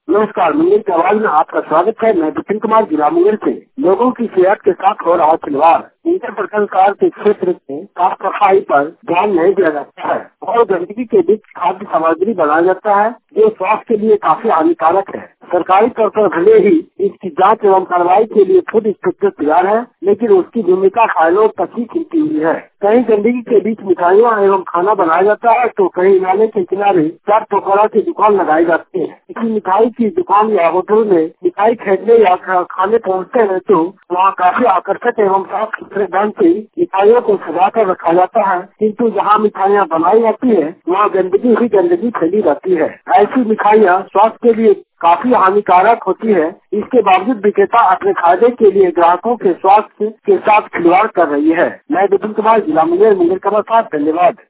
नमस्कार, मुंगेर की आवाज में आपका स्वागत है। मैं विपिन कुमार, जिला मुंगेर से। लोगों की सेहत के साथ हो रहा खिलवाड़। इंटर प्रखंड के क्षेत्र में साफ सफाई पर ध्यान नहीं दिया जाता है और गंदगी के बीच खाद्य सामग्री बनाया जाता है जो स्वास्थ्य के लिए काफी हानिकारक है। सरकारी तौर पर भले ही इसकी जांच एवं कार्रवाई के लिए खुद इंस्पेक्टर तैयार है, लेकिन उसकी भूमिका फाइलों तक ही खिलती हुई है। कहीं गंदगी के बीच मिठाइयाँ एवं खाना बनाया जाता है तो कहीं नाले के किनारे चाट पकौड़ा की दुकान लगाई जाती है। किसी मिठाई की दुकान या होटल में मिठाई खरीदने या खाने पहुँचते हैं तो वहाँ काफी आकर्षक एवं साफ सुथरे ढंग से मिठाइयों को सजा कर रखा जाता है, किंतु जहाँ मिठाइयाँ बनाई जाती है वहाँ गंदगी ही गंदगी फैली रहती है। ऐसी मिठाइयाँ स्वास्थ्य के लिए काफी हानिकारक होती है। इसके बावजूद विक्रेता अपने फायदे के लिए ग्राहकों के स्वास्थ्य के साथ खिलवाड़ कर रही है। मैं विपिन कुमार, जिला मुंगेर का। धन्यवाद।